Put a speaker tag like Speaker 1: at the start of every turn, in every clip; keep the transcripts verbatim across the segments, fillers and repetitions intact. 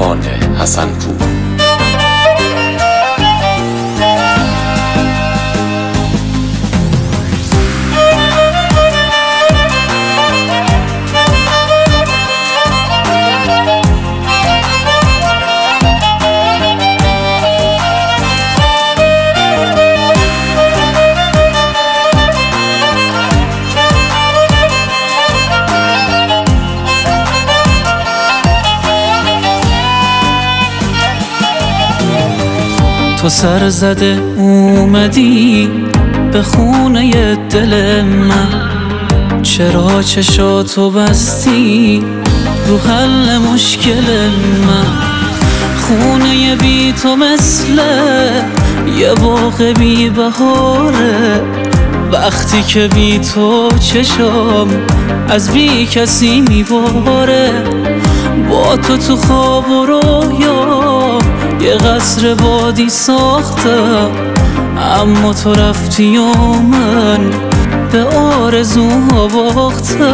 Speaker 1: زبان حسن‌پور.
Speaker 2: تو سر زده اومدی به خونه دل من، چرا چشاتو بستی رو حل مشکل من؟ خونه بی تو مثل یه باغ بی بهاره، وقتی که بی تو چشام از بی کسی میباره. با تو تو خواب و رویا یه قصر بادی ساختم، اما تو رفتی و من به آرزوها باختم.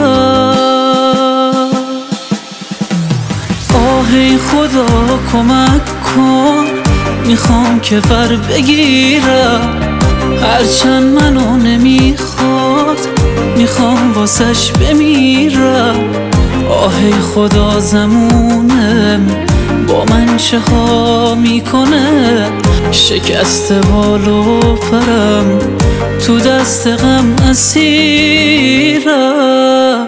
Speaker 2: آه ای خدا کمک کن، میخوام که بر بگیرم، هرچند منو نمیخواد میخوام واسش بمیرم. آه ای خدا زمونم با من چه ها میکنه، شکست بال و پرم تو دست غم اسیرم.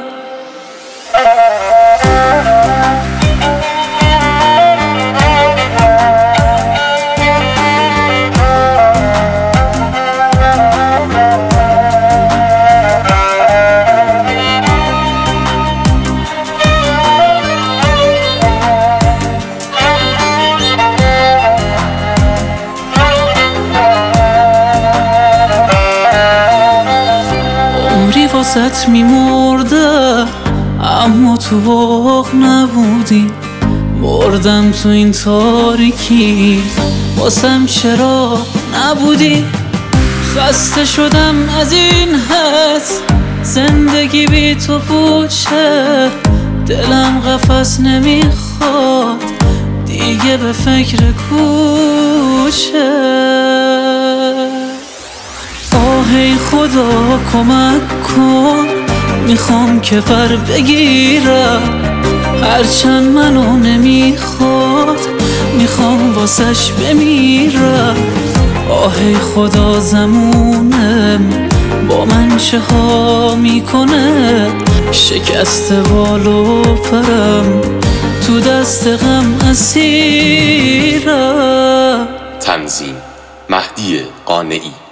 Speaker 2: واسط میمردم اما تو باغ نبودی، مردم تو این تاریکی واسم چرا نبودی؟ خسته شدم از این حس زندگی بی تو پوچه، دلم قفس نمیخواد دیگه به فکر کوچه. آه ای خدا کمک کن، میخوام که پر بگیرم، هرچند منو نمیخواد میخوام واسش بمیرم. آه ای خدا زمونم با من چه ها میکنه، شکست بال و پرم تو دست غم اسیرم.
Speaker 1: تنظیم مهدی قانعی.